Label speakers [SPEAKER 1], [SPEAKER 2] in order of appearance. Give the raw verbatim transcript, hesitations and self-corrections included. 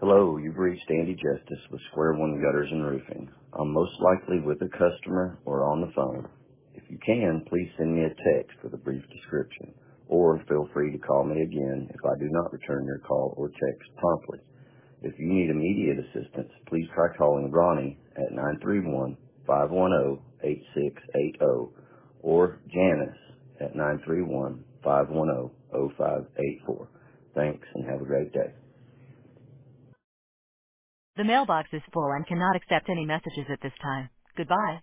[SPEAKER 1] Hello, you've reached Andy Justice with Square One Gutters and Roofing. I'm most likely with a customer or on the phone. If you can, please send me a text with a brief description, or feel free to call me again if I do not return your call or text promptly. If you need immediate assistance, please try calling Ronnie at nine three one, five one zero, eight six eight zero or Janice at nine three one, five one zero, zero five eight four. Thanks and have a great day.
[SPEAKER 2] The mailbox is full and cannot accept any messages at this time. Goodbye.